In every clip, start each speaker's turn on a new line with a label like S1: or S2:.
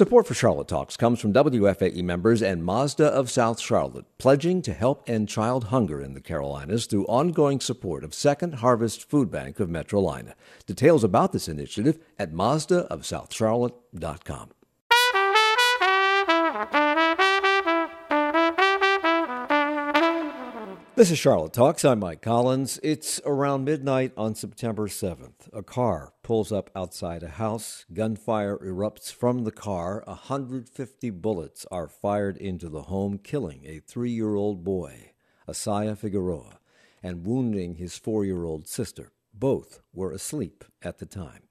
S1: Support for Charlotte Talks comes from WFAE members and Mazda of South Charlotte, pledging to help end child hunger in the Carolinas through ongoing support of Second Harvest Food Bank of Metrolina. Details about this initiative at mazdaofsouthcharlotte.com. This is Charlotte Talks. I'm Mike Collins. It's around midnight on September 7th. A car pulls up outside a house. Gunfire erupts from the car. 150 bullets are fired into the home, killing a 3-year-old boy, Asaya Figueroa, and wounding his 4-year-old sister. Both were asleep at the time.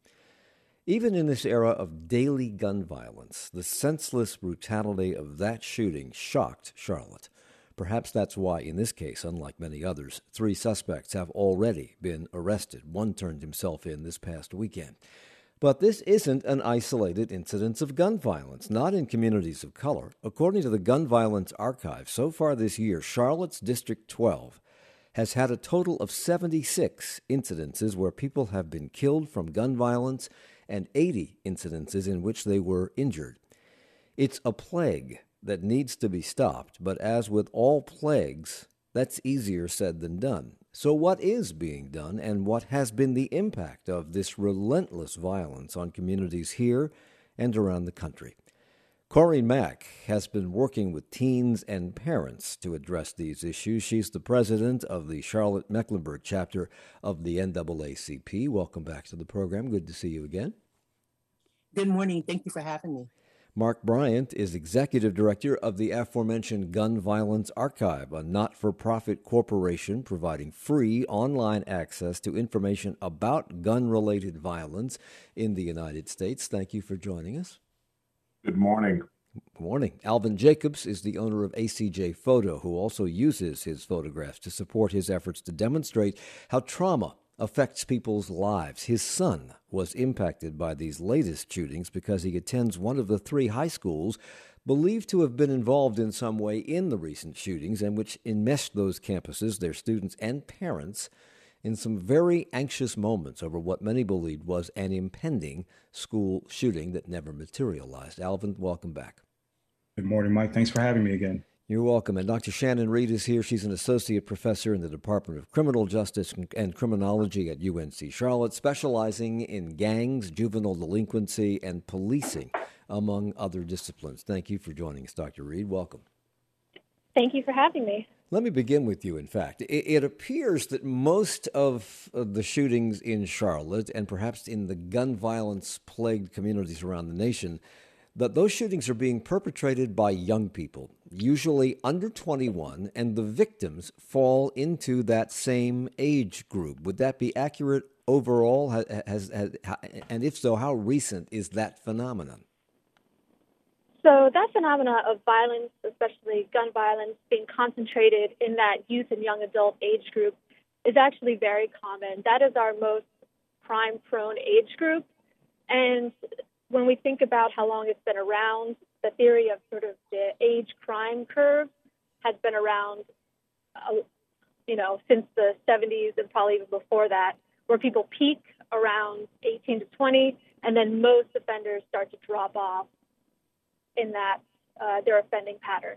S1: Even in this era of daily gun violence, the senseless brutality of that shooting shocked Charlotte. Perhaps that's why, in this case, unlike many others, 3 suspects have already been arrested. One turned himself in this past weekend. But this isn't an isolated incidence of gun violence, not in communities of color. According to the Gun Violence Archive, so far this year, Charlotte's District 12 has had a total of 76 incidences where people have been killed from gun violence and 80 incidences in which they were injured. It's a plague that needs to be stopped, but as with all plagues, that's easier said than done. So what is being done, and what has been the impact of this relentless violence on communities here and around the country? Corrine Mack has been working with teens and parents to address these issues. She's the president of the Charlotte-Mecklenburg chapter of the NAACP. Welcome back to the program. Good to see you again.
S2: Good morning. Thank you for having me.
S1: Mark Bryant is executive director of the aforementioned Gun Violence Archive, a not-for-profit corporation providing free online access to information about gun-related violence in the United States. Thank you for joining us.
S3: Good morning.
S1: Good morning. Alvin Jacobs is the owner of ACJ Photo, who also uses his photographs to support his efforts to demonstrate how trauma affects people's lives. His son was impacted by these latest shootings because he attends one of the 3 high schools believed to have been involved in some way in the recent shootings, and which enmeshed those campuses, their students and parents, in some very anxious moments over what many believed was an impending school shooting that never materialized. Alvin, welcome back.
S3: Good morning, Mike. Thanks for having me again.
S1: You're welcome. And Dr. Shannon Reed is here. She's an associate professor in the Department of Criminal Justice and Criminology at UNC Charlotte, specializing in gangs, juvenile delinquency, and policing, among other disciplines. Thank you for joining us, Dr. Reed. Welcome.
S4: Thank you for having me.
S1: Let me begin with you, in fact. It appears that most of the shootings in Charlotte, and perhaps in the gun violence-plagued communities around the nation, that those shootings are being perpetrated by young people, usually under 21, and the victims fall into that same age group. Would that be accurate overall? And if so, how recent is that phenomenon?
S4: So that phenomena of violence, especially gun violence, being concentrated in that youth and young adult age group is actually very common. That is our most crime-prone age group. And when we think about how long it's been around, the theory of sort of the age crime curve has been around, since the 70s and probably even before that, where people peak around 18 to 20, and then most offenders start to drop off in that their offending pattern.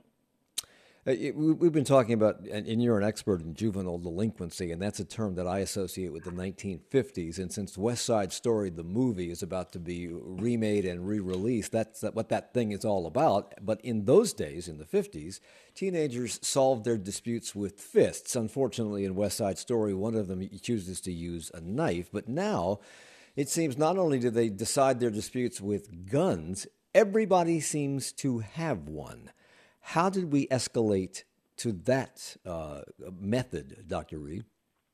S1: We've been talking about, and you're an expert in juvenile delinquency, and that's a term that I associate with the 1950s. And since West Side Story, the movie, is about to be remade and re-released, that's what that thing is all about. But in those days, in the 50s, teenagers solved their disputes with fists. Unfortunately, in West Side Story, one of them chooses to use a knife. But now, it seems not only do they decide their disputes with guns, everybody seems to have one. How did we escalate to that method, Dr. Reed?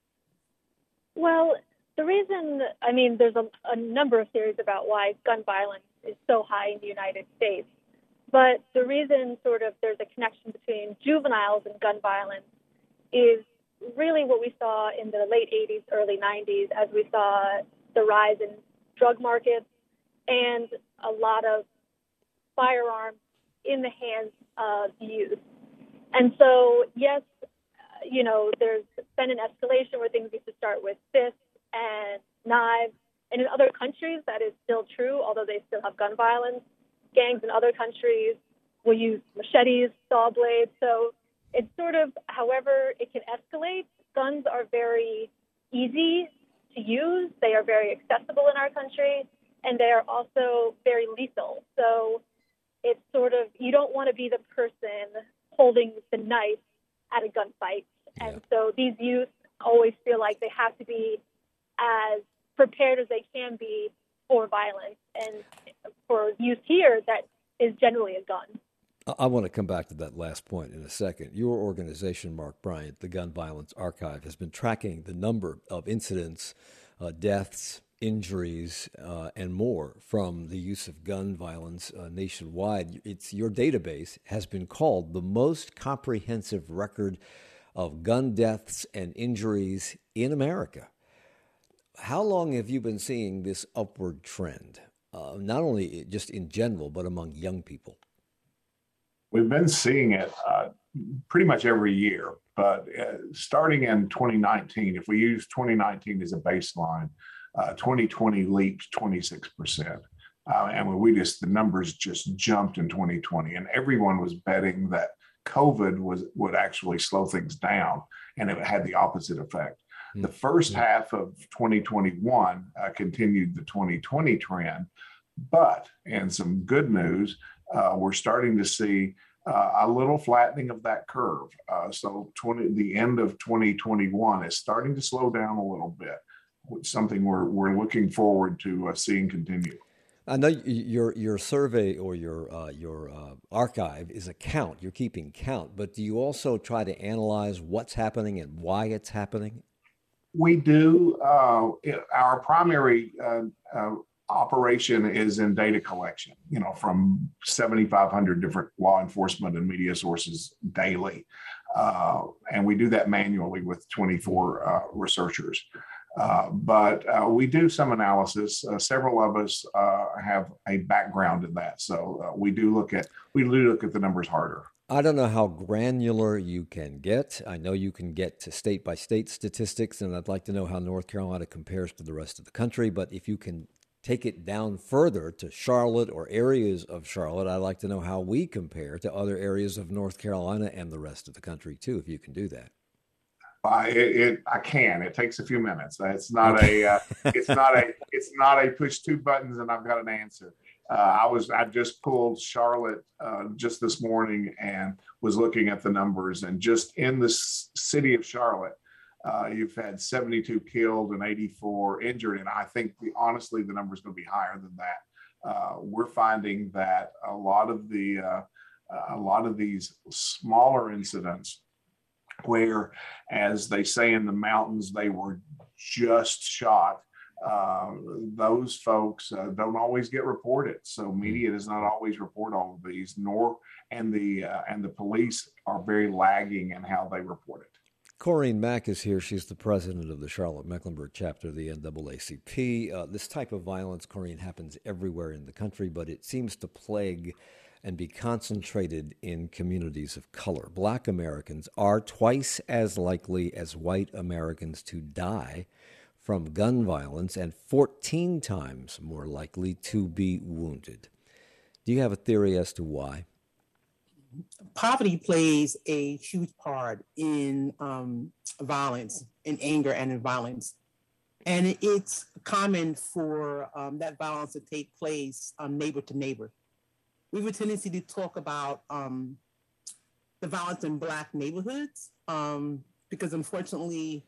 S4: Well, the reason, there's a number of theories about why gun violence is so high in the United States. But the reason there's a connection between juveniles and gun violence is really what we saw in the late 80s, early 90s, as we saw the rise in drug markets and a lot of firearms in the hands of youth. And so, yes, there's been an escalation where things used to start with fists and knives. And in other countries, that is still true, although they still have gun violence. gangs in other countries will use machetes, saw blades. So it's sort of, however it can escalate. Guns are very easy to use. They are very accessible in our country, and they are also very lethal. So it's sort of, you don't want to be the person holding the knife at a gunfight.
S1: Yeah.
S4: And so these youth always feel like they have to be as prepared as they can be for violence. And for youth here, that is generally a gun.
S1: I want to come back to that last point in a second. Your organization, Mark Bryant, the Gun Violence Archive, has been tracking the number of incidents, deaths, injuries, and more from the use of gun violence nationwide. Your database has been called the most comprehensive record of gun deaths and injuries in America. How long have you been seeing this upward trend, not only just in general, but among young people?
S5: We've been seeing it pretty much every year, but starting in 2019, if we use 2019 as a baseline, 2020 leaped 26%. And the numbers just jumped in 2020, and everyone was betting that COVID would actually slow things down, and it had the opposite effect. The first half of 2021 continued the 2020 trend, but, and some good news, we're starting to see a little flattening of that curve. So the end of 2021 is starting to slow down a little bit, which is something we're looking forward to seeing continue.
S1: I know your survey or your archive is a count. You're keeping count, but do you also try to analyze what's happening and why it's happening?
S5: We do. Our primary operation is in data collection, from 7,500 different law enforcement and media sources daily. And we do that manually with 24 researchers. But we do some analysis. Several of us have a background in that. So we do look at the numbers harder.
S1: I don't know how granular you can get. I know you can get to state by state statistics, and I'd like to know how North Carolina compares to the rest of the country. But if you can take it down further to Charlotte or areas of Charlotte, I'd like to know how we compare to other areas of North Carolina and the rest of the country too, if you can do that.
S5: I can. It takes a few minutes. It's not a push two buttons and I've got an answer. I just pulled Charlotte just this morning and was looking at the numbers, and just in the city of Charlotte, you've had 72 killed and 84 injured, and I think honestly the number is going to be higher than that. We're finding that a lot of these smaller incidents, where, as they say in the mountains, they were just shot. Those folks don't always get reported, so media does not always report all of these. And the police are very lagging in how they report it.
S1: Corrine Mack is here. She's the president of the Charlotte-Mecklenburg chapter of the NAACP. This type of violence, Corrine, happens everywhere in the country, but it seems to plague and be concentrated in communities of color. Black Americans are twice as likely as white Americans to die from gun violence and 14 times more likely to be wounded. Do you have a theory as to why?
S2: Poverty plays a huge part in violence, in anger and in violence. And it's common for that violence to take place neighbor to neighbor. We have a tendency to talk about the violence in Black neighborhoods because unfortunately,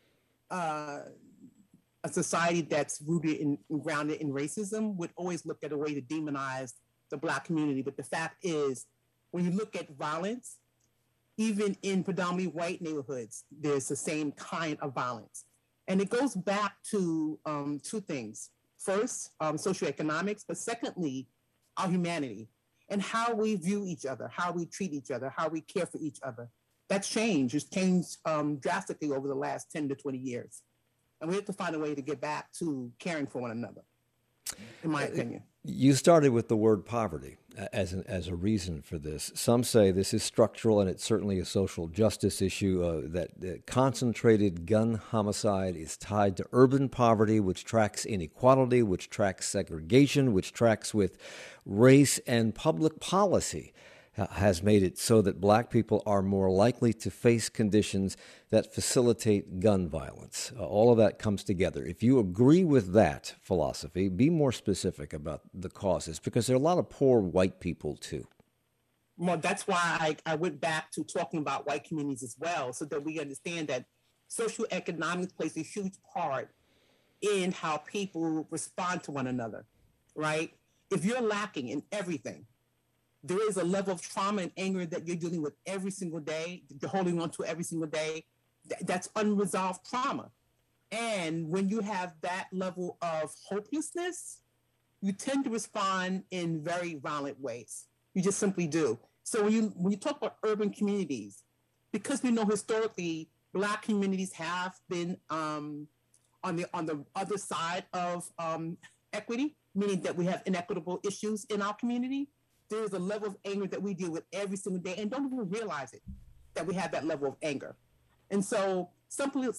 S2: a society that's rooted and grounded in racism would always look at a way to demonize the Black community. But the fact is, when you look at violence, even in predominantly white neighborhoods, there's the same kind of violence. And it goes back to two things. First, socioeconomics, but secondly, our humanity and how we view each other, how we treat each other, how we care for each other. That's changed. It's changed drastically over the last 10 to 20 years. And we have to find a way to get back to caring for one another, in my opinion.
S1: You started with the word poverty as a reason for this. Some say this is structural, and it's certainly a social justice issue, that concentrated gun homicide is tied to urban poverty, which tracks inequality, which tracks segregation, which tracks with race, and public policy has made it so that black people are more likely to face conditions that facilitate gun violence. All of that comes together. If you agree with that philosophy, be more specific about the causes, because there are a lot of poor white people too.
S2: Well, that's why I went back to talking about white communities as well, so that we understand that social economics plays a huge part in how people respond to one another, right? If you're lacking in everything, there is a level of trauma and anger that you're dealing with every single day, you're holding on to every single day. That's unresolved trauma. And when you have that level of hopelessness, you tend to respond in very violent ways. You just simply do. So when you talk about urban communities, because we know historically Black communities have been on the other side of equity, meaning that we have inequitable issues in our community, there is a level of anger that we deal with every single day and don't even realize it, that we have that level of anger. And so simple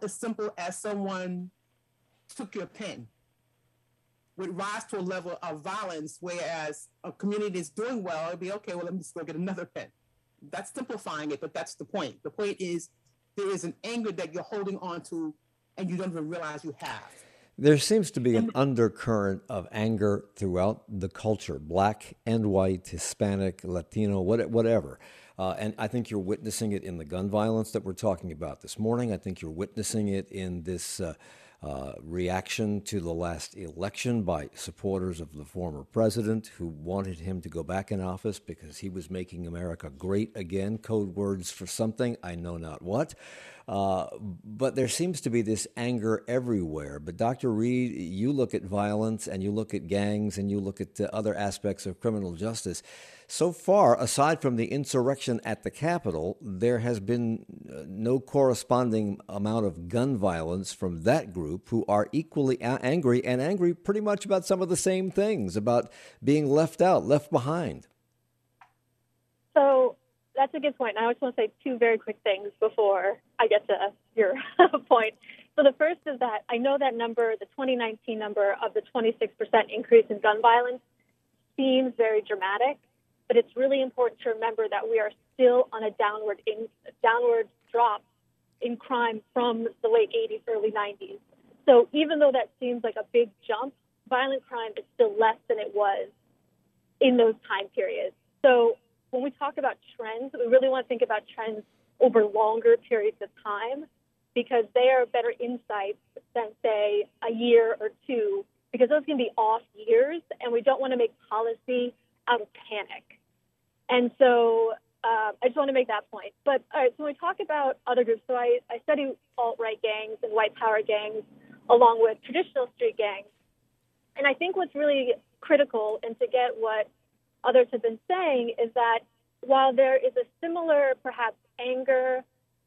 S2: as someone took your pen would rise to a level of violence, whereas a community is doing well, it'd be, okay, well, let me just go get another pen. That's simplifying it, but that's the point. The point is there is an anger that you're holding on to and you don't even realize you have.
S1: There seems to be an undercurrent of anger throughout the culture, Black and white, Hispanic, Latino, whatever. And I think you're witnessing it in the gun violence that we're talking about this morning. I think you're witnessing it in this reaction to the last election by supporters of the former president who wanted him to go back in office because he was making America great again. Code words for something, I know not what. But there seems to be this anger everywhere. But Dr. Reed, you look at violence and you look at gangs and you look at other aspects of criminal justice. So far, aside from the insurrection at the Capitol, there has been no corresponding amount of gun violence from that group, who are equally angry pretty much about some of the same things, about being left out, left behind.
S4: So that's a good point. And I just want to say two very quick things before I get to your point. So the first is that I know that number, the 2019 number of the 26% increase in gun violence, seems very dramatic. But it's really important to remember that we are still on a downward drop in crime from the late 80s, early 90s. So even though that seems like a big jump, violent crime is still less than it was in those time periods. So when we talk about trends, we really want to think about trends over longer periods of time, because they are better insights than, say, a year or two, because those can be off years, and we don't want to make policy out of panic. And so I just want to make that point. But all right, so when we talk about other groups, so I study alt-right gangs and white power gangs along with traditional street gangs. And I think what's really critical, and to get what others have been saying, is that while there is a similar, perhaps, anger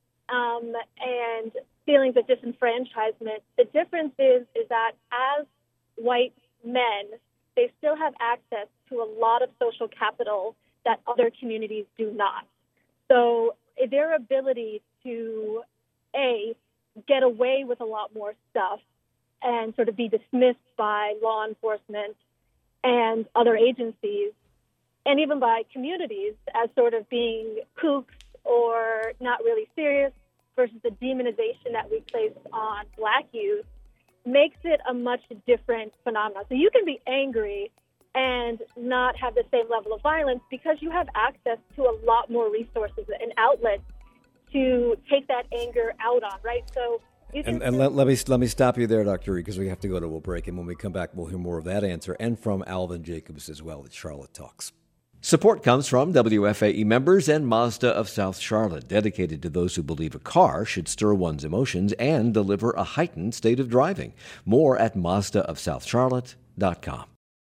S4: and feelings of disenfranchisement, the difference is that as white men, they still have access to a lot of social capital that other communities do not. So their ability to, A, get away with a lot more stuff and sort of be dismissed by law enforcement and other agencies, and even by communities as sort of being kooks or not really serious, versus the demonization that we place on Black youth, makes it a much different phenomenon. So you can be angry and not have the same level of violence because you have access to a lot more resources and outlets to take that anger out on, right? So
S1: let me stop you there, Dr. Reed, because we have to go to a break, and when we come back, we'll hear more of that answer and from Alvin Jacobs as well at Charlotte Talks. Support comes from WFAE members and Mazda of South Charlotte, dedicated to those who believe a car should stir one's emotions and deliver a heightened state of driving. More at MazdaofSouthCharlotte.com.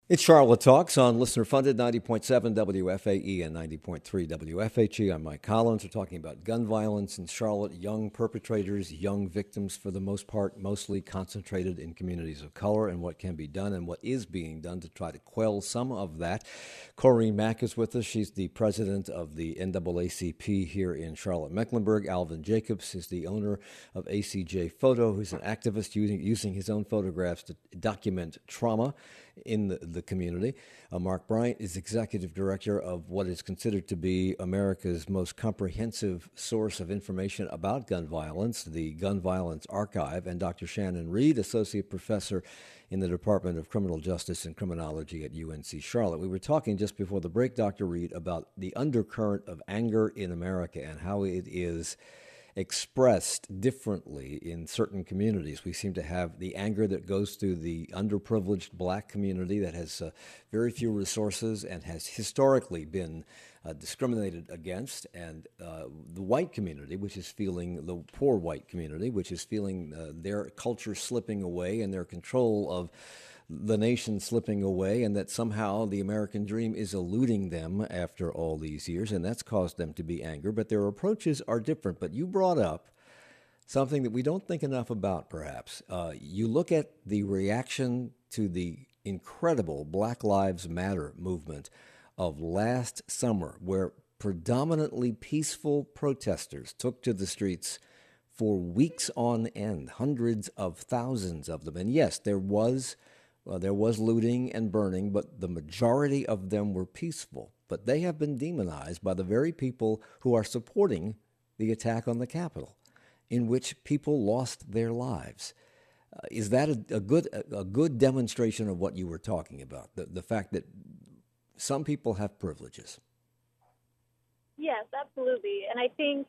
S1: It's Charlotte Talks on listener-funded 90.7 WFAE and 90.3 WFHE. I'm Mike Collins. We're talking about gun violence in Charlotte, young perpetrators, young victims for the most part, mostly concentrated in communities of color, and what can be done and what is being done to try to quell some of that. Corrine Mack is with us. She's the president of the NAACP here in Charlotte-Mecklenburg. Alvin Jacobs is the owner of ACJ Photo, who's an activist using his own photographs to document trauma in the community. Mark Bryant is executive director of what is considered to be America's most comprehensive source of information about gun violence, the Gun Violence Archive, and Dr. Shannon Reed, associate professor in the Department of Criminal Justice and Criminology at UNC Charlotte. We were talking just before the break, Dr. Reed, about the undercurrent of anger in America and how it is expressed differently in certain communities. We seem to have the anger that goes through the underprivileged black community that has very few resources and has historically been discriminated against, and the white community, which is feeling, the poor white community, which is feeling their culture slipping away and their control of the nation slipping away, and that somehow the American dream is eluding them after all these years, and that's caused them to be angry. But their approaches are different. But you brought up something that we don't think enough about, perhaps. You look at the reaction to the incredible Black Lives Matter movement of last summer, where predominantly peaceful protesters took to the streets for weeks on end, hundreds of thousands of them. And yes, there was looting and burning, but the majority of them were peaceful. But they have been demonized by the very people who are supporting the attack on the Capitol, in which people lost their lives. Is that a good demonstration of what you were talking about, the fact that some people have privileges?
S4: Yes, absolutely. And I think,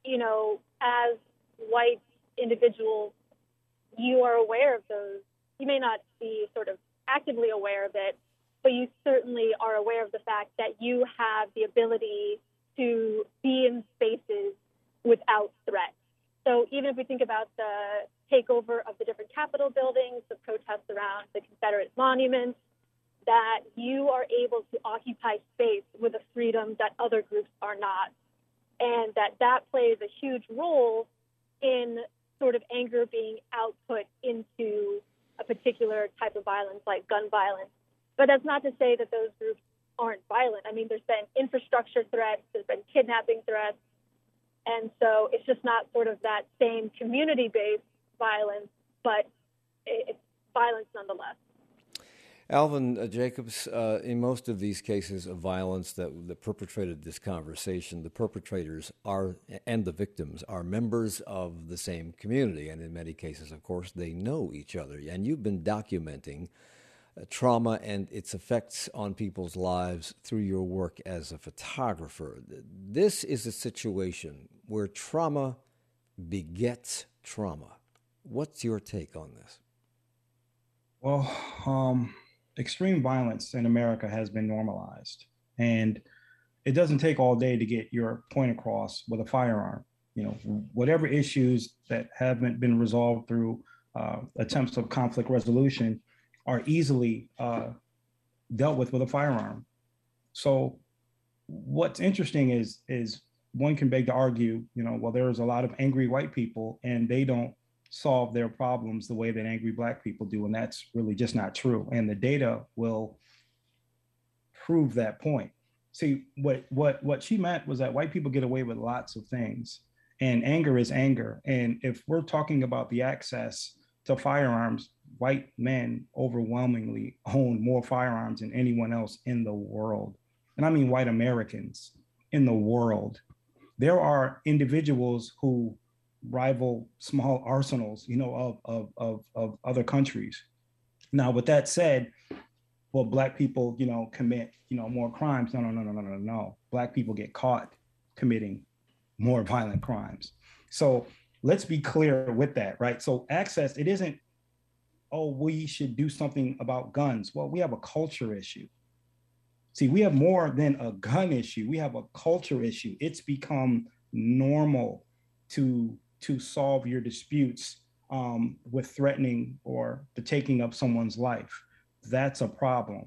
S4: as white individuals, you are aware of those. You may not be sort of actively aware of it, but you certainly are aware of the fact that you have the ability to be in spaces without threat. So even if we think about the takeover of the different Capitol buildings, the protests around the Confederate monuments, that you are able to occupy space with a freedom that other groups are not. And that plays a huge role in sort of anger being output into a particular type of violence like gun violence. But that's not to say that those groups aren't violent. I mean, there's been infrastructure threats, there's been kidnapping threats, and so it's just not sort of that same community-based violence, but it's violence nonetheless.
S1: Alvin Jacobs, in most of these cases of violence that perpetrated this conversation, the perpetrators are, and the victims are, members of the same community. And in many cases, of course, they know each other. And you've been documenting trauma and its effects on people's lives through your work as a photographer. This is a situation where trauma begets trauma. What's your take on this?
S3: Well, extreme violence in America has been normalized, and it doesn't take all day to get your point across with a firearm. Whatever issues that haven't been resolved through attempts of conflict resolution are easily dealt with a firearm. So what's interesting is one can beg to argue, well, there's a lot of angry white people and they don't solve their problems the way that angry black people do. And that's really just not true. And the data will prove that point. See, what she meant was that white people get away with lots of things, and anger is anger. And if we're talking about the access to firearms, white men overwhelmingly own more firearms than anyone else in the world. And I mean white Americans in the world. There are individuals who rival small arsenals, of other countries. Now, with that said, well, black people, commit, more crimes. No. Black people get caught committing more violent crimes. So let's be clear with that, right? So access, it isn't, oh, we should do something about guns. Well, we have a culture issue. See, we have more than a gun issue. We have a culture issue. It's become normal to solve your disputes with threatening or the taking of someone's life. That's a problem.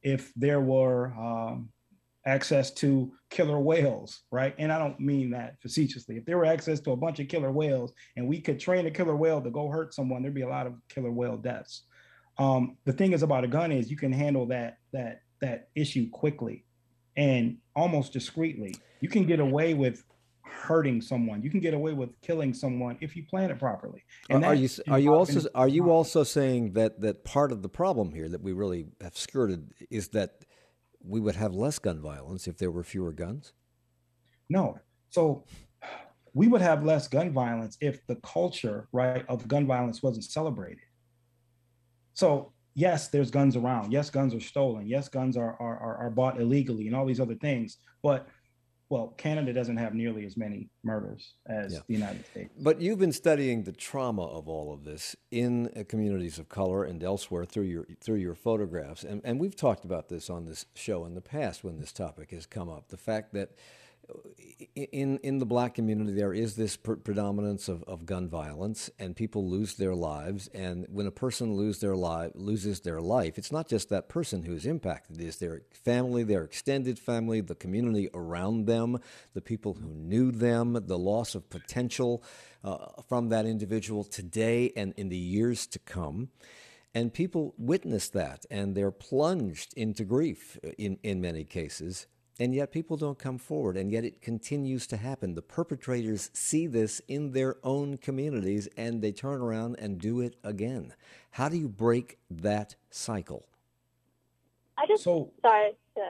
S3: if there were access to killer whales, right? And I don't mean that facetiously. If there were access to a bunch of killer whales and we could train a killer whale to go hurt someone, there'd be a lot of killer whale deaths. The thing is about a gun is you can handle that issue quickly and almost discreetly. You can get away with hurting someone. You can get away with killing someone if you plan it properly. And
S1: Are you also saying that part of the problem here that we really have skirted is that we would have less gun violence if there were fewer guns?
S3: No. So we would have less gun violence if the culture, right, of gun violence wasn't celebrated. So yes, there's guns around. Yes, guns are stolen. Yes, guns are bought illegally and all these other things. But well, Canada doesn't have nearly as many murders as the United States.
S1: But you've been studying the trauma of all of this in communities of color and elsewhere through your photographs. And we've talked about this on this show in the past when this topic has come up. The fact that in the Black community, there is this predominance of gun violence, and people lose their lives. And when a person loses their life, it's not just that person who's impacted. It's their family, their extended family, the community around them, the people who knew them, the loss of potential from that individual today and in the years to come. And people witness that, and they're plunged into grief in many cases. And yet people don't come forward, and yet it continues to happen. The perpetrators see this in their own communities, and they turn around and do it again. How do you break that cycle?
S4: Sorry.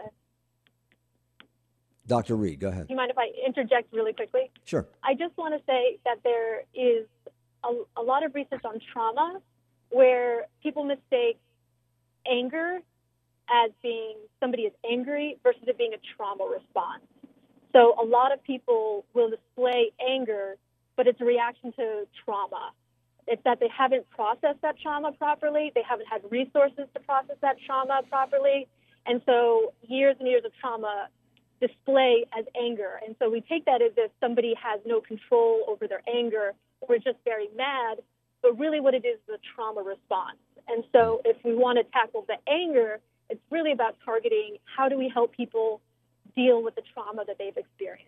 S1: Dr. Reed, go ahead.
S4: Do you mind if I interject really quickly?
S1: Sure.
S4: I just want to say that there is a lot of research on trauma where people mistake anger as being somebody is angry versus it being a trauma response. So a lot of people will display anger, but it's a reaction to trauma. It's that they haven't processed that trauma properly. They haven't had resources to process that trauma properly. And so years and years of trauma display as anger. And so we take that as if somebody has no control over their anger or just very mad, but really what it is a trauma response. And so if we want to tackle the anger, it's really about targeting how do we help people deal with the trauma that they've experienced.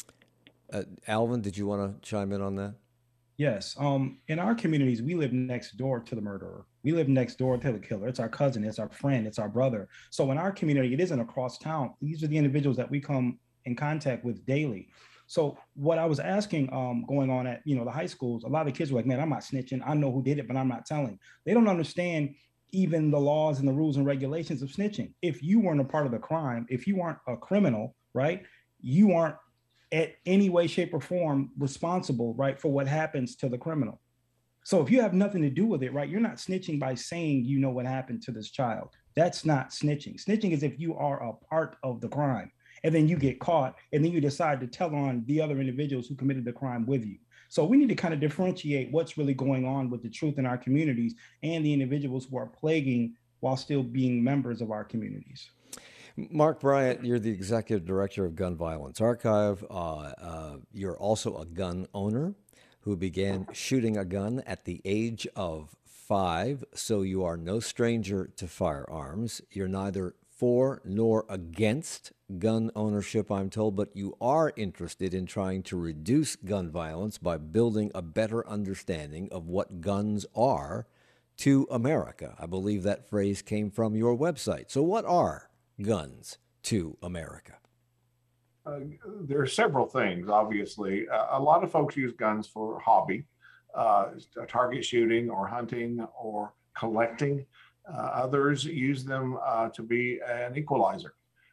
S1: Alvin, did you want to chime in on that?
S3: Yes. In our communities, we live next door to the murderer. We live next door to the killer. It's our cousin, it's our friend, it's our brother. So in our community, it isn't across town. These are the individuals that we come in contact with daily. So what I was asking going on at the high schools, a lot of the kids were like, man, I'm not snitching. I know who did it, but I'm not telling. They don't understand even the laws and the rules and regulations of snitching. If you weren't a part of the crime, if you aren't a criminal, right, you aren't at any way, shape, or form responsible, right, for what happens to the criminal. So if you have nothing to do with it, right, you're not snitching by saying you know what happened to this child. That's not snitching. Snitching is if you are a part of the crime and then you get caught and then you decide to tell on the other individuals who committed the crime with you. So we need to kind of differentiate what's really going on with the truth in our communities and the individuals who are plaguing while still being members of our communities.
S1: Mark Bryant, you're the executive director of Gun Violence Archive. You're also a gun owner who began shooting a gun at the age of 5, so you are no stranger to firearms. You're neither for nor against gun ownership, I'm told, but you are interested in trying to reduce gun violence by building a better understanding of what guns are to America. I believe that phrase came from your website. So what are guns to America?
S5: There are several things, obviously. A lot of folks use guns for hobby, target shooting or hunting or collecting. Others use them to be an equalizer.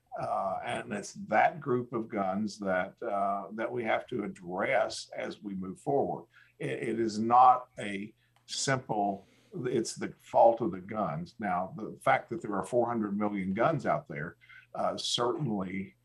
S5: And it's that group of guns that we have to address as we move forward. It is not a simple, it's the fault of the guns. Now, the fact that there are 400 million guns out there certainly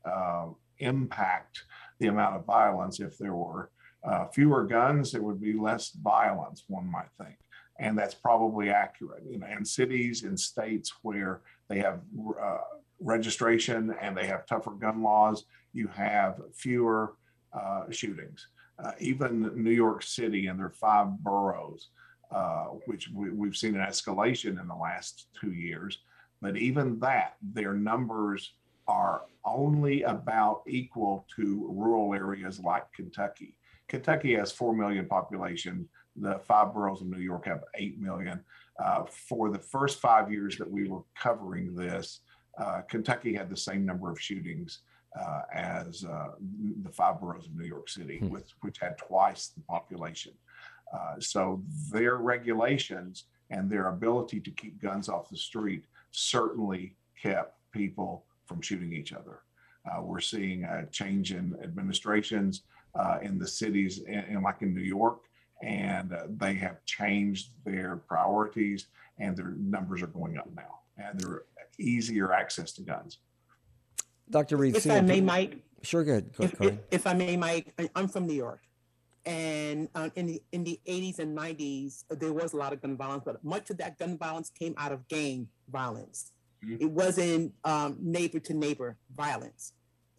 S5: impact the amount of violence. If there were fewer guns, there would be less violence, one might think. And that's probably accurate. In cities and states where they have registration and they have tougher gun laws, you have fewer shootings. Even New York City and their 5 boroughs, which we've seen an escalation in the last 2 years, But even that, their numbers are only about equal to rural areas like Kentucky. Kentucky has 4 million population. The 5 boroughs of New York have 8 million. For the first 5 years that we were covering this, Kentucky had the same number of shootings as the 5 boroughs of New York City, which had twice the population. So their regulations and their ability to keep guns off the street certainly kept people from shooting each other. We're seeing a change in administrations in the cities, like in New York, and they have changed their priorities, and their numbers are going up now, and there are easier access to guns.
S1: Dr. Reed,
S2: if I may, Mike.
S1: Sure, go ahead.
S2: If I may, Mike, I'm from New York, and in the 80s and 90s, there was a lot of gun violence, but much of that gun violence came out of gang violence. Mm-hmm. It wasn't neighbor to neighbor violence.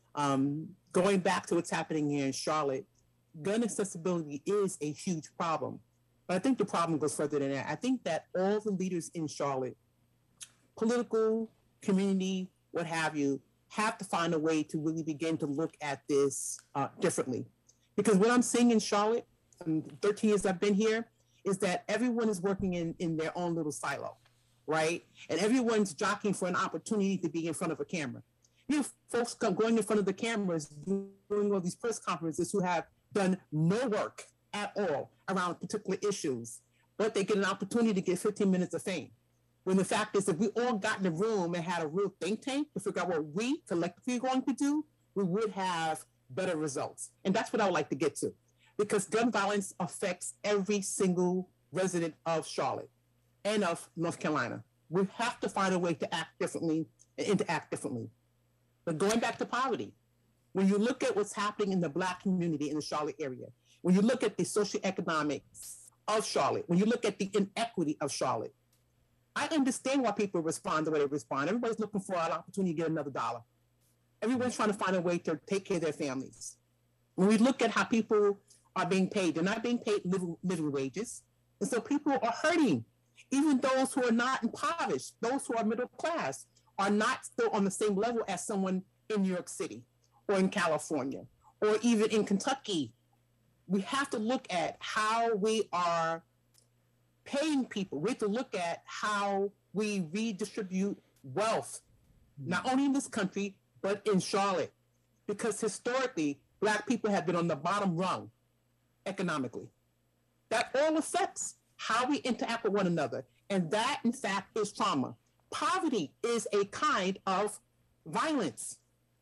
S2: Going back to what's happening here in Charlotte, gun accessibility is a huge problem. But I think the problem goes further than that. I think that all the leaders in Charlotte, political, community, what have you, have to find a way to really begin to look at this differently. Because what I'm seeing in Charlotte, 13 years I've been here, is that everyone is working in their own little silo, right? And everyone's jockeying for an opportunity to be in front of a camera. You have folks going in front of the cameras, doing all these press conferences who have done no work at all around particular issues, but they get an opportunity to get 15 minutes of fame. When the fact is, if we all got in the room and had a real think tank to figure out what we collectively are going to do, we would have better results. And that's what I would like to get to, because gun violence affects every single resident of Charlotte and of North Carolina. We have to find a way to act differently and interact differently. But going back to poverty, when you look at what's happening in the Black community in the Charlotte area, when you look at the socioeconomics of Charlotte, when you look at the inequity of Charlotte, I understand why people respond the way they respond. Everybody's looking for an opportunity to get another dollar. Everyone's trying to find a way to take care of their families. When we look at how people are being paid, they're not being paid living wages. And so people are hurting. Even those who are not impoverished, those who are middle class, are not still on the same level as someone in New York City or in California or even in Kentucky. We have to look at how we are paying people. We have to look at how we redistribute wealth, not only in this country, but in Charlotte. Because historically, Black people have been on the bottom rung economically. That all affects how we interact with one another. And that, in fact, is trauma. Poverty is a kind of violence.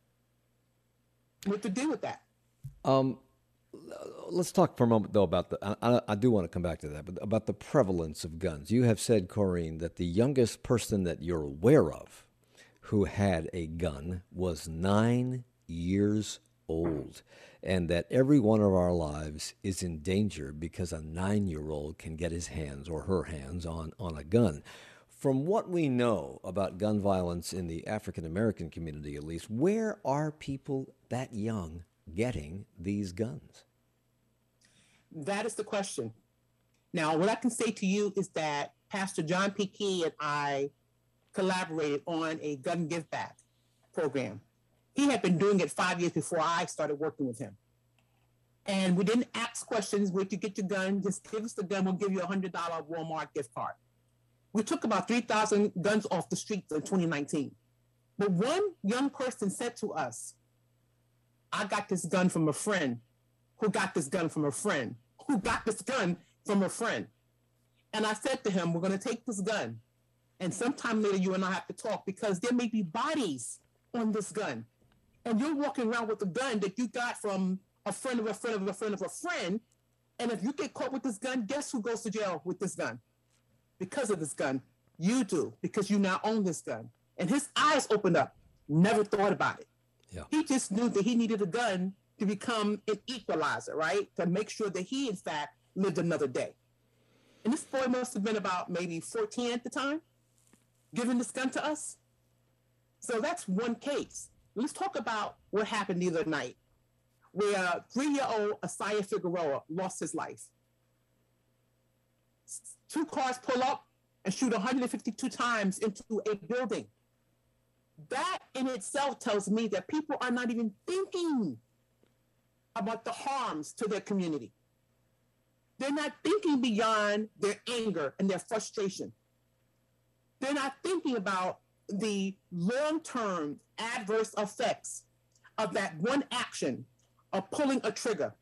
S2: We have to deal with that.
S1: Let's talk for a moment, though, about I do want to come back to that, but about the prevalence of guns. You have said, Corrine, that the youngest person that you're aware of who had a gun was 9 years old, and that every one of our lives is in danger because a 9-year-old can get his hands or her hands on a gun. From what we know about gun violence in the African American community, at least, where are people that young getting these guns?
S2: That is the question. Now, what I can say to you is that Pastor John P. Key and I collaborated on a gun give back program. He had been doing it 5 years before I started working with him. And we didn't ask questions, where'd you get your gun? Just give us the gun, we'll give you a $100 Walmart gift card. We took about 3,000 guns off the streets in 2019. But one young person said to us, I got this gun from a friend who got this gun from a friend who got this gun from a friend. And I said to him, we're going to take this gun, and sometime later you and I have to talk, because there may be bodies on this gun. And you're walking around with a gun that you got from a friend of a friend of a friend of a friend. And if you get caught with this gun, guess who goes to jail with this gun? Because of this gun, you do, because you now own this gun. And his eyes opened up, never thought about it. Yeah. He just knew that he needed a gun to become an equalizer, right? To make sure that he, in fact, lived another day. And this boy must have been about maybe 14 at the time, giving this gun to us. So that's one case. Let's talk about what happened the other night, where 3-year-old Asaya Figueroa lost his life. 2 cars pull up, and shoot 152 times into a building. That in itself tells me that people are not even thinking about the harms to their community. They're not thinking beyond their anger and their frustration. They're not thinking about the long-term adverse effects of that one action of pulling a trigger.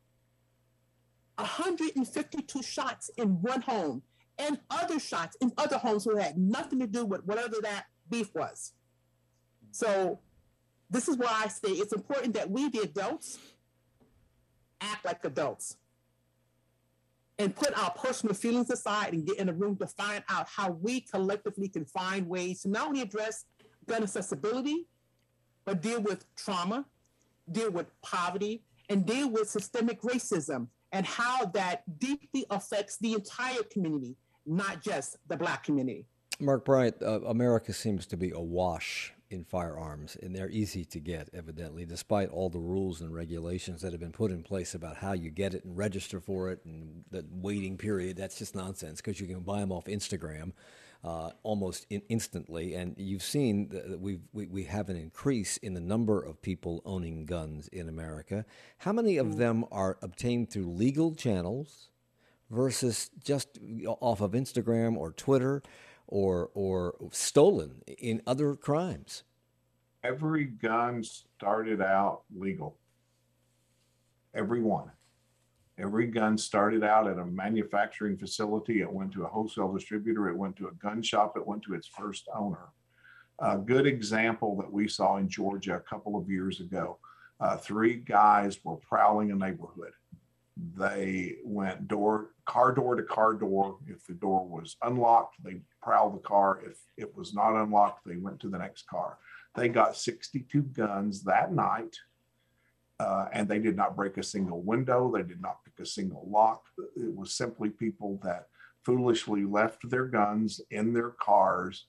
S2: 152 shots in one home and other shots in other homes who had nothing to do with whatever that beef was. So this is why I say it's important that we, the adults, act like adults and put our personal feelings aside and get in a room to find out how we collectively can find ways to not only address gun accessibility, but deal with trauma, deal with poverty, and deal with systemic racism and how that deeply affects the entire community, not just the Black community.
S1: Mark Bryant, America seems to be awash in firearms, and they're easy to get, evidently, despite all the rules and regulations that have been put in place about how you get it and register for it and the waiting period. That's just nonsense because you can buy them off Instagram almost instantly. And you've seen that we have an increase in the number of people owning guns in America. How many of them are obtained through legal channels versus just off of Instagram or Twitter or stolen in other crimes?
S5: Every gun started out legal. Every one. Every gun started out at a manufacturing facility. It went to a wholesale distributor. It went to a gun shop. It went to its first owner. A good example that we saw in Georgia a couple of years ago. 3 guys were prowling a neighborhood. They went car door to car door. If the door was unlocked, they prowled the car. If it was not unlocked, they went to the next car. They got 62 guns that night, and they did not break a single window. They did not pick a single lock. It was simply people that foolishly left their guns in their cars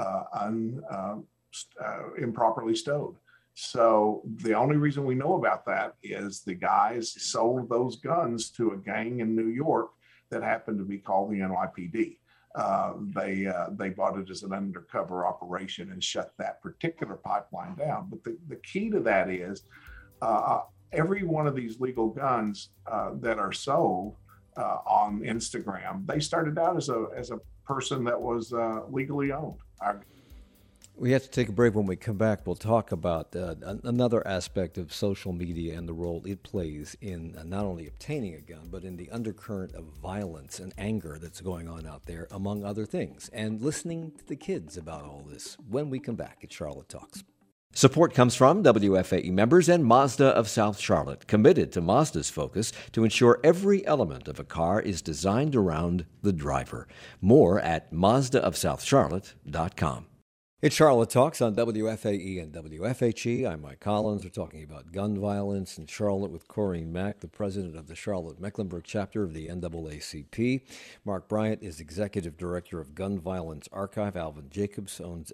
S5: improperly stowed. So the only reason we know about that is the guys sold those guns to a gang in New York that happened to be called the NYPD. They bought it as an undercover operation and shut that particular pipeline down. But the key to that is every one of these legal guns that are sold on Instagram, they started out as a person that was legally owned.
S1: We have to take a break. When we come back, we'll talk about another aspect of social media and the role it plays in not only obtaining a gun, but in the undercurrent of violence and anger that's going on out there, among other things, and listening to the kids about all this when we come back at Charlotte Talks. Support comes from WFAE members and Mazda of South Charlotte, committed to Mazda's focus to ensure every element of a car is designed around the driver. More at MazdaofSouthCharlotte.com. It's Charlotte Talks on WFAE and WFHE. I'm Mike Collins. We're talking about gun violence in Charlotte with Corrine Mack, the president of the Charlotte-Mecklenburg chapter of the NAACP. Mark Bryant is executive director of Gun Violence Archive. Alvin Jacobs owns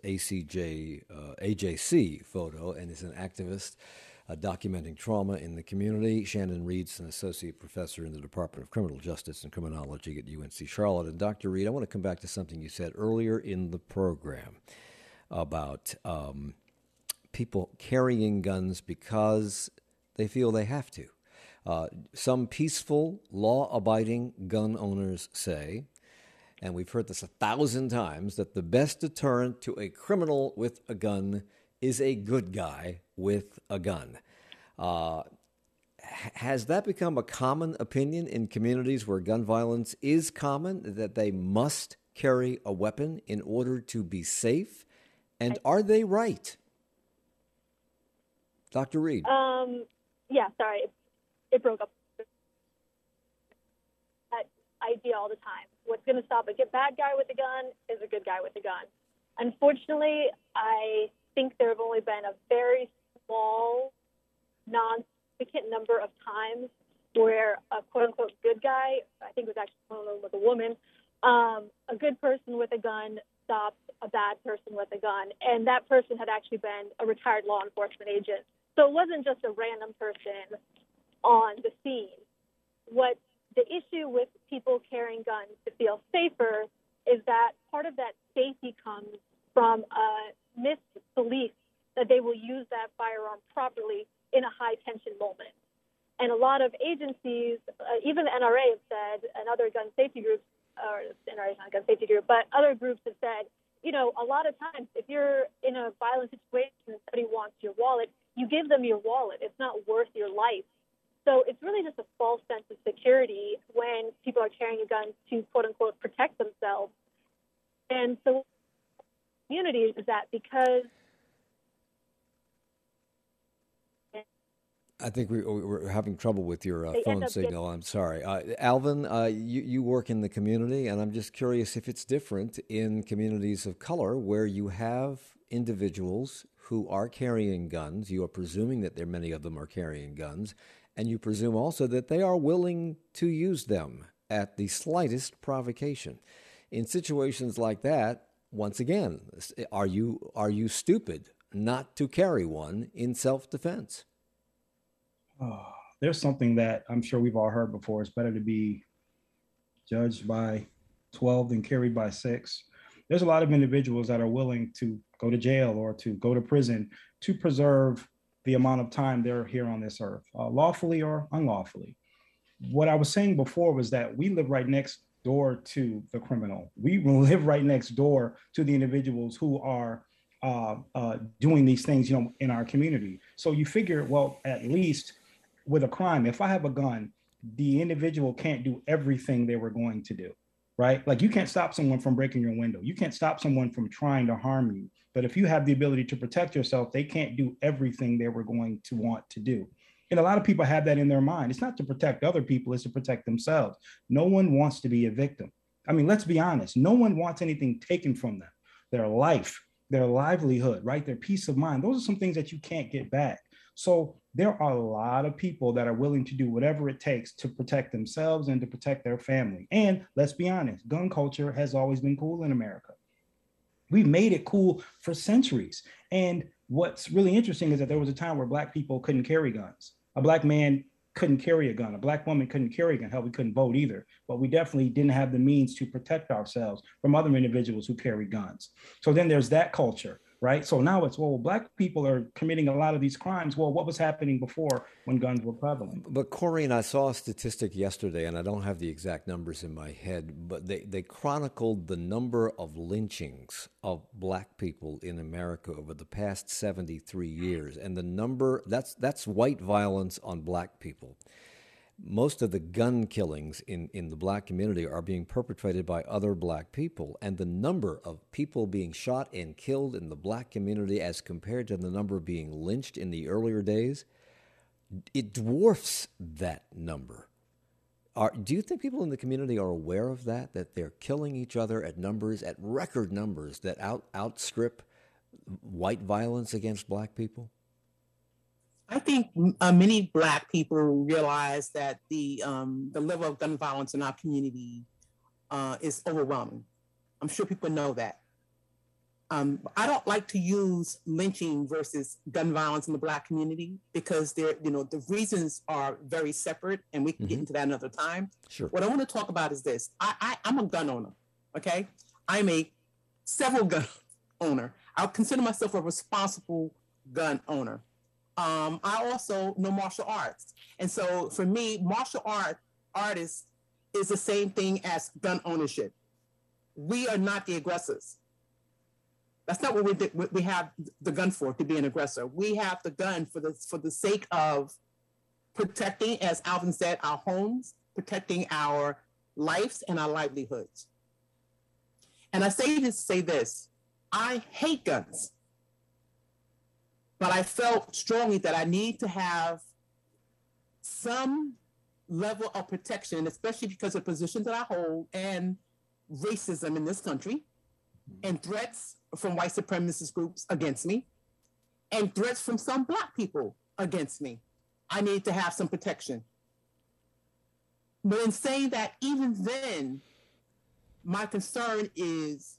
S1: AJC Photo and is an activist documenting trauma in the community. Shannon Reed's an associate professor in the Department of Criminal Justice and Criminology at UNC Charlotte. And Dr. Reed, I want to come back to something you said earlier in the program about people carrying guns because they feel they have to. Some peaceful, law-abiding gun owners say, and we've heard this 1,000 times, that the best deterrent to a criminal with a gun is a good guy with a gun. Has that become a common opinion in communities where gun violence is common, that they must carry a weapon in order to be safe? And are they right? Dr. Reed?
S4: Yeah, sorry. It broke up. That idea all the time. What's going to stop a bad guy with a gun is a good guy with a gun. Unfortunately, I think there have only been a very small, non-significant number of times where a quote-unquote good guy, I think it was actually someone with a woman, a good person with a gun stopped a bad person with a gun, and that person had actually been a retired law enforcement agent. So it wasn't just a random person on the scene. What the issue with people carrying guns to feel safer is that part of that safety comes from a misbelief that they will use that firearm properly in a high tension moment. And a lot of agencies, even the NRA have said, and other gun safety groups, or NRA is not a gun safety group, but other groups have said, you know, a lot of times if you're in a violent situation and somebody wants your wallet, you give them your wallet. It's not worth your life. So it's really just a false sense of security when people are carrying a gun to, quote unquote, protect themselves. And so community is that because
S1: I think we're having trouble with your phone signal. I'm sorry. Alvin, you work in the community, and I'm just curious if it's different in communities of color where you have individuals who are carrying guns. You are presuming that many of them are carrying guns, and you presume also that they are willing to use them at the slightest provocation. In situations like that, once again, are you stupid not to carry one in self-defense?
S3: There's something that I'm sure we've all heard before. It's better to be judged by 12 than carried by 6. There's a lot of individuals that are willing to go to jail or to go to prison to preserve the amount of time they're here on this earth, lawfully or unlawfully. What I was saying before was that we live right next door to the criminal. We live right next door to the individuals who are doing these things, you know, in our community. So you figure, well, at least with a crime, if I have a gun, the individual can't do everything they were going to do, right? Like you can't stop someone from breaking your window. You can't stop someone from trying to harm you. But if you have the ability to protect yourself, they can't do everything they were going to want to do. And a lot of people have that in their mind. It's not to protect other people, it's to protect themselves. No one wants to be a victim. I mean, let's be honest. No one wants anything taken from them. Their life, their livelihood, right? Their peace of mind. Those are some things that you can't get back. So there are a lot of people that are willing to do whatever it takes to protect themselves and to protect their family. And let's be honest, gun culture has always been cool in America. We've made it cool for centuries. And what's really interesting is that there was a time where Black people couldn't carry guns. A Black man couldn't carry a gun. A Black woman couldn't carry a gun. Hell, we couldn't vote either. But we definitely didn't have the means to protect ourselves from other individuals who carry guns. So then there's that culture, right? So now it's, well, Black people are committing a lot of these crimes. Well, what was happening before when guns were prevalent?
S1: But Corrine, I saw a statistic yesterday, and I don't have the exact numbers in my head, but they chronicled the number of lynchings of Black people in America over the past 73 years. And the number, that's white violence on Black people. Most of the gun killings in the Black community are being perpetrated by other Black people. And the number of people being shot and killed in the Black community as compared to the number being lynched in the earlier days, it dwarfs that number. Do you think people in the community are aware of that they're killing each other at record numbers that outstrip white violence against Black people?
S2: I think many Black people realize that the level of gun violence in our community is overwhelming. I'm sure people know that. I don't like to use lynching versus gun violence in the Black community because the reasons are very separate, and we can get into that another time.
S1: Sure.
S2: What I want to talk about is this. I'm a gun owner, okay? I'm a several gun owner. I consider myself a responsible gun owner. I also know martial arts. And so for me, martial artists is the same thing as gun ownership. We are not the aggressors. That's not what we have the gun for, to be an aggressor. We have the gun for the sake of protecting, as Alvin said, our homes, protecting our lives and our livelihoods. And I say this, I hate guns. But I felt strongly that I need to have some level of protection, especially because of the position that I hold and racism in this country and threats from white supremacist groups against me and threats from some Black people against me. I need to have some protection. But in saying that, even then, my concern is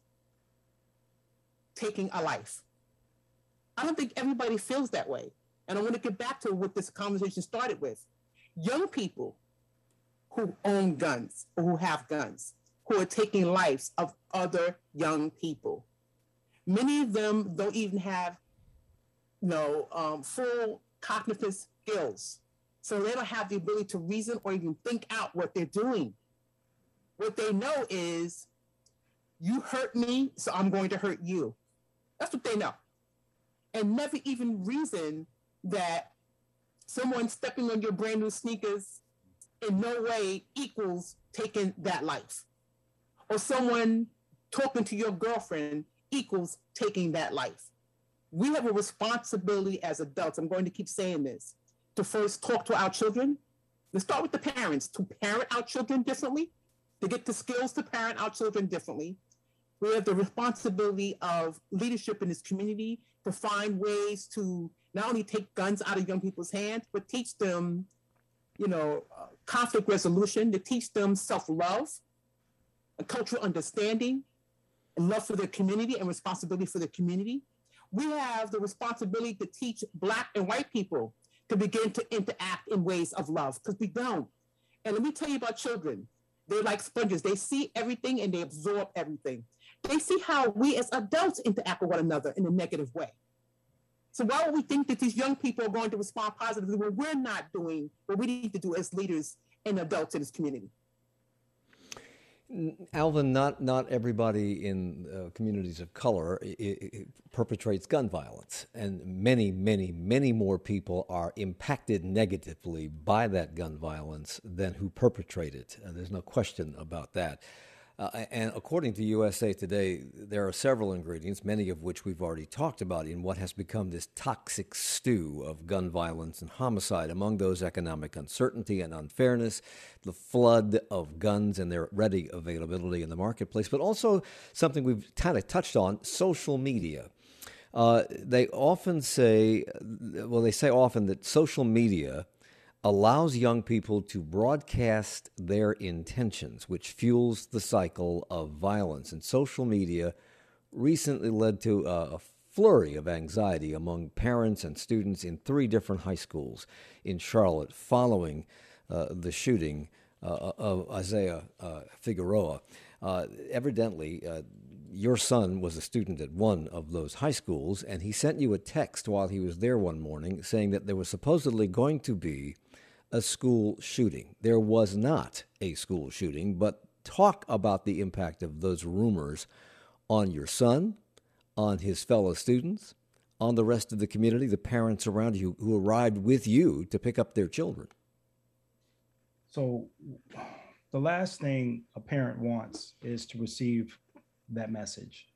S2: taking a life. I don't think everybody feels that way. And I want to get back to what this conversation started with. Young people who own guns or who have guns, who are taking lives of other young people. Many of them don't even have full cognitive skills. So they don't have the ability to reason or even think out what they're doing. What they know is, you hurt me, so I'm going to hurt you. That's what they know. And never even reason that someone stepping on your brand new sneakers in no way equals taking that life. Or someone talking to your girlfriend equals taking that life. We have a responsibility as adults, I'm going to keep saying this, to first talk to our children. Let's start with the parents, to parent our children differently, to get the skills to parent our children differently. We have the responsibility of leadership in this community to find ways to not only take guns out of young people's hands, but teach them, conflict resolution, to teach them self-love, a cultural understanding, and love for their community and responsibility for the community. We have the responsibility to teach Black and white people to begin to interact in ways of love, because we don't. And let me tell you about children. They're like sponges. They see everything and they absorb everything. They see how we as adults interact with one another in a negative way. So why would we think that these young people are going to respond positively when we're not doing what we need to do as leaders and adults in this community?
S1: Alvin, not everybody in communities of color perpetrates gun violence, and many more people are impacted negatively by that gun violence than who perpetrate it. There's no question about that. And according to USA Today, there are several ingredients, many of which we've already talked about, in what has become this toxic stew of gun violence and homicide. Among those, economic uncertainty and unfairness, the flood of guns and their ready availability in the marketplace, but also something we've kind of touched on, social media. They say often that social media allows young people to broadcast their intentions, which fuels the cycle of violence. And social media recently led to a flurry of anxiety among parents and students in 3 different high schools in Charlotte following the shooting of Isaiah Figueroa. Evidently, your son was a student at one of those high schools, and he sent you a text while he was there one morning saying that there was supposedly going to be a school shooting. There was not a school shooting, but talk about the impact of those rumors on your son, on his fellow students, on the rest of the community, the parents around you who arrived with you to pick up their children.
S3: So the last thing a parent wants is to receive that message.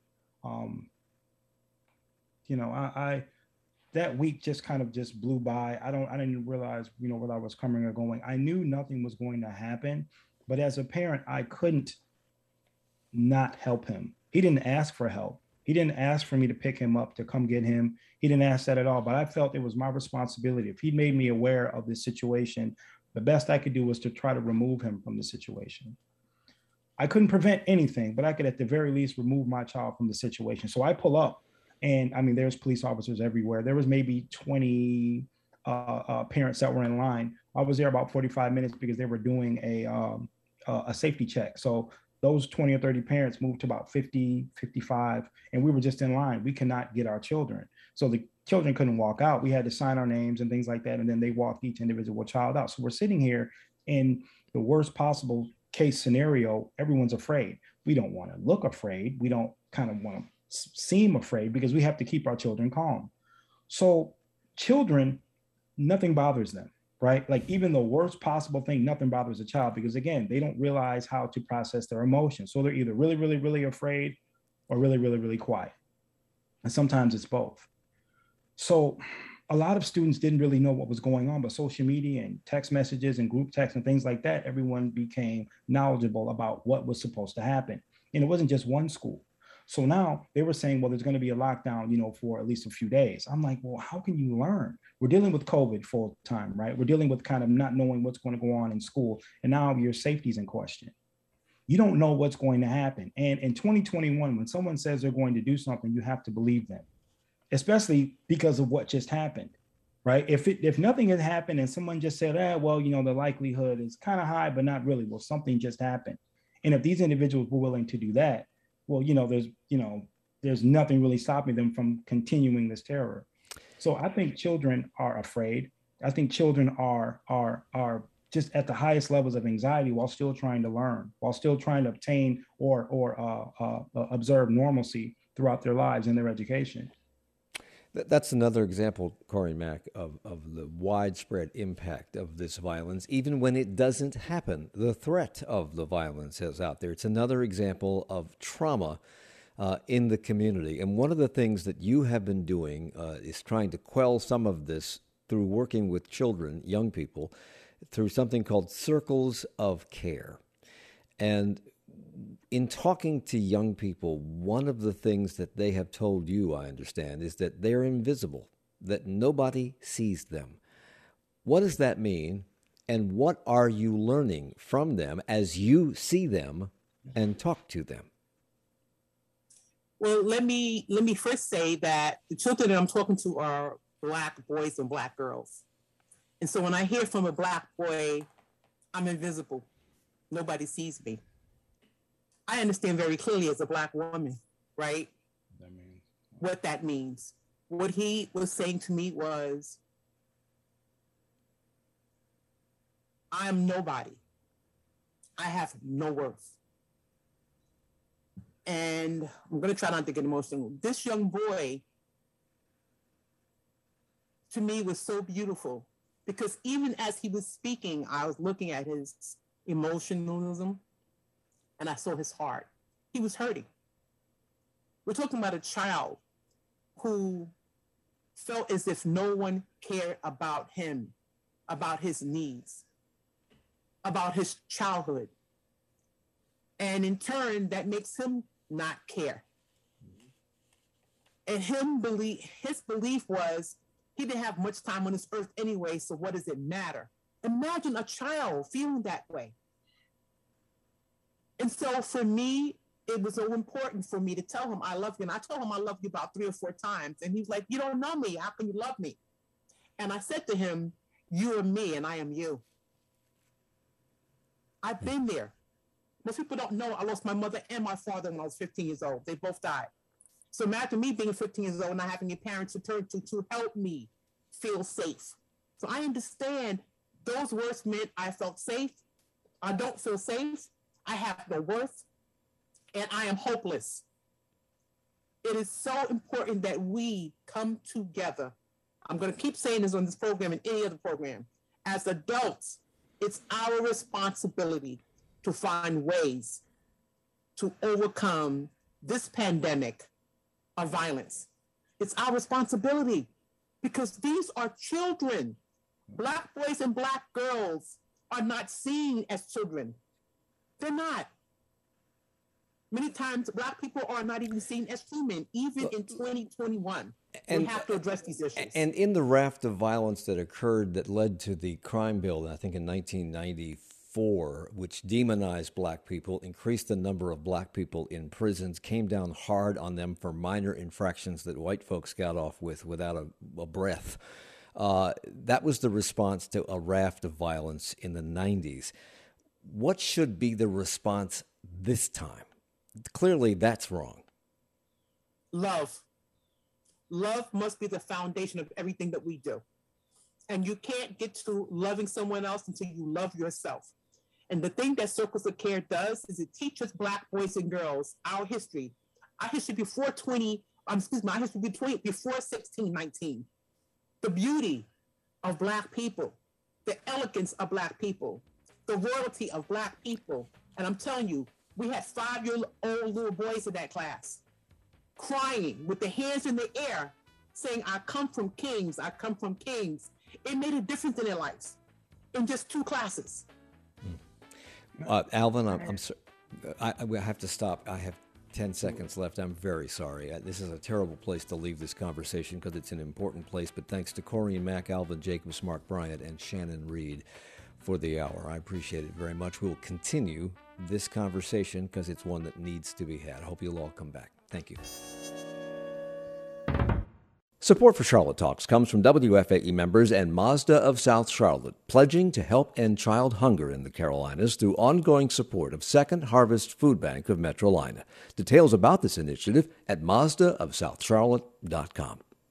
S3: That week just kind of just blew by. I didn't realize, where I was coming or going. I knew nothing was going to happen, but as a parent, I couldn't not help him. He didn't ask for help. He didn't ask for me to pick him up, to come get him. He didn't ask that at all, but I felt it was my responsibility. If he made me aware of this situation, the best I could do was to try to remove him from the situation. I couldn't prevent anything, but I could at the very least remove my child from the situation. So I pull up. And there's police officers everywhere. There was maybe 20 parents that were in line. I was there about 45 minutes because they were doing a safety check. So those 20 or 30 parents moved to about 50, 55, and we were just in line. We could not get our children. So the children couldn't walk out. We had to sign our names and things like that. And then they walked each individual child out. So we're sitting here in the worst possible case scenario. Everyone's afraid. We don't want to look afraid. We don't kind of want to seem afraid because we have to keep our children calm. So children, nothing bothers them, right? Like even the worst possible thing, nothing bothers a child because again, they don't realize how to process their emotions. So they're either really, really, really afraid or really, really, really quiet. And sometimes it's both. So a lot of students didn't really know what was going on, but social media and text messages and group texts and things like that, everyone became knowledgeable about what was supposed to happen. And it wasn't just one school. So now they were saying, well, there's going to be a lockdown, for at least a few days. I'm like, well, how can you learn? We're dealing with COVID full time, right? We're dealing with kind of not knowing what's going to go on in school. And now your safety's in question. You don't know what's going to happen. And in 2021, when someone says they're going to do something, you have to believe them, especially because of what just happened, right? If nothing had happened and someone just said, the likelihood is kind of high, but not really. Well, something just happened. And if these individuals were willing to do that, well, there's nothing really stopping them from continuing this terror. So I think children are afraid. I think children are just at the highest levels of anxiety while still trying to learn, while still trying to obtain or observe normalcy throughout their lives and their education.
S1: That's another example, Corey Mack, of the widespread impact of this violence, even when it doesn't happen. The threat of the violence is out there. It's another example of trauma in the community. And one of the things that you have been doing is trying to quell some of this through working with children, young people, through something called Circles of Care. And in talking to young people, one of the things that they have told you, I understand, is that they're invisible, that nobody sees them. What does that mean? And what are you learning from them as you see them and talk to them?
S2: Well, let me first say that the children that I'm talking to are Black boys and Black girls. And so when I hear from a Black boy, I'm invisible. Nobody sees me. I understand very clearly as a Black woman, right? What that means. What he was saying to me was, I'm nobody. I have no worth. And I'm going to try not to get emotional. This young boy, to me, was so beautiful because even as he was speaking, I was looking at his emotionalism and I saw his heart. He was hurting. We're talking about a child who felt as if no one cared about him, about his needs, about his childhood. And in turn, that makes him not care. And his belief was he didn't have much time on this earth anyway, so what does it matter? Imagine a child feeling that way. And so for me, it was so important for me to tell him I love you. And I told him I love you about 3 or 4 times. And he's like, you don't know me. How can you love me? And I said to him, you are me and I am you. I've been there. Most people don't know I lost my mother and my father when I was 15 years old. They both died. So imagine me being 15 years old and not having a parent to turn to help me feel safe. So I understand those words meant I felt safe. I don't feel safe. I have no worth. And I am hopeless. It is so important that we come together. I'm going to keep saying this on this program and any other program. As adults, it's our responsibility to find ways to overcome this pandemic of violence. It's our responsibility because these are children. Black boys and Black girls are not seen as children. They're not. Many times, Black people are not even seen as human, even in 2021. We have to address these issues.
S1: And in the raft of violence that occurred that led to the crime bill, I think in 1994, which demonized Black people, increased the number of Black people in prisons, came down hard on them for minor infractions that white folks got off with without a breath. That was the response to a raft of violence in the 90s. What should be the response this time? Clearly, that's wrong.
S2: Love. Love must be the foundation of everything that we do. And you can't get to loving someone else until you love yourself. And the thing that Circles of Care does is it teaches Black boys and girls our history before 1619, the beauty of Black people, the elegance of Black people, the royalty of Black people. And I'm telling you, we had 5-year-old little boys in that class crying with their hands in the air saying, I come from kings, I come from kings. It made a difference in their lives in just 2 classes.
S1: Alvin, I'm sorry. I have to stop. I have 10 seconds left. I'm very sorry. This is a terrible place to leave this conversation because it's an important place. But thanks to Corey Mack, Alvin Jacobs, Mark Bryant, and Shannon Reed for the hour. I appreciate it very much. We'll continue this conversation because it's one that needs to be had. I hope you'll all come back. Thank you. Support for Charlotte Talks comes from WFAE members and Mazda of South Charlotte, pledging to help end child hunger in the Carolinas through ongoing support of Second Harvest Food Bank of Metrolina. Details about this initiative at mazdaofsouthcharlotte.com.